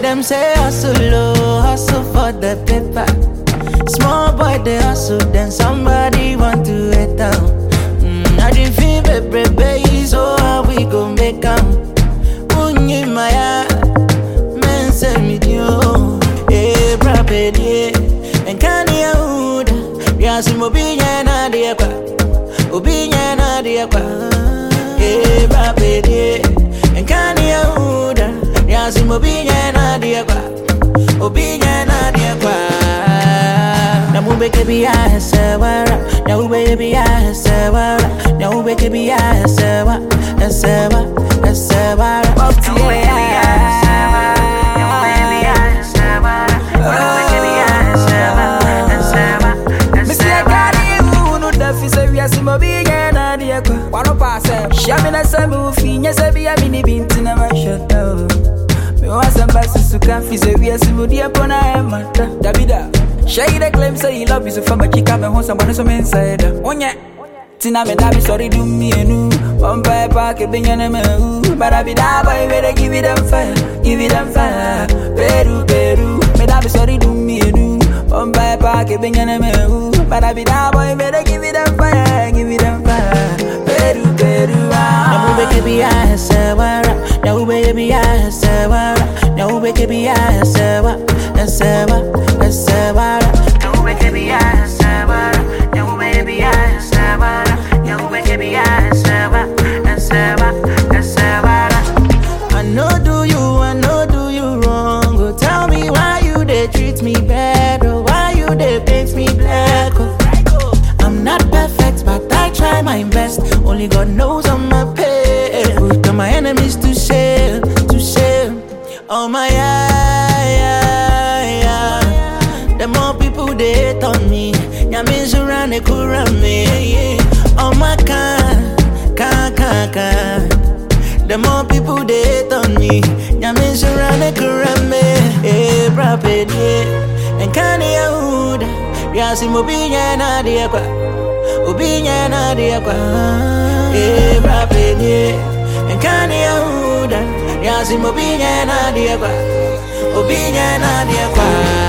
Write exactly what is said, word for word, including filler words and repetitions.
them say hustle, oh, hustle for the paper. Small boy they hustle, then somebody want to hit down. Mm, I didn't feel baby, baby, so how we gon' make am? Unyi maya, men say me dio, eh, brape die, and kani ya uda, yasi mobinya na dia kwa, obinya na dia kwa, eh, brape die, and kani ya uda, yasi mobinya na dia kwa, obinya na dia kwa. Now we be a sewa, now we be a sewa, now we be a sewa, a sewa, a sewa. Now we be a sewa, now we be a sewa, now we be a sewa, a sewa, a sewa. Mister Gary, who know that fi say we are simobi na dia kwa. Wano pass, shami na samu fi nya sabi a mini binti na mashot down. Me want some basses to come fi say we are simodi upona emata. Dabida. Shady the claim say he love you so far, but he can't be home someone is some inside. Onye, Tina me da be sorry do me enu. One pay pack it being an emu, but I be da boy where they give it them fire, give it them fire. Peru Peru, me da be sorry do me enu. One pay pack it being an emu, but I be da boy where they give it them fire, give it them fire. Peru Peru, now we can be a sewa, now we can be a sewa, now we can be a sewa, a sewa, a sewa. Now we can be a sewa, now we be a sewa, now we can be a sewa, a sewa, a sewa. I know do you, I know do you wrong. Oh, tell me why you they treat me bad, or why you they paint me black. Oh, I'm not perfect, but I try my best. Only God knows I'm my pain. Put all my enemies to shame, to shame. Oh my yeah, yeah, yeah. The more people they hate on me, Yamin surround they could run me. Oh my God, can, can, can. The more people they hate on me, Yamin surround they could run me. Eh, brape die, and can you hold? Yasi mobinya na dia kwa, obinya na dia kwa. Eh, brape die, and can you hold? Yasi mobinya na dia kwa, obinya na dia kwa.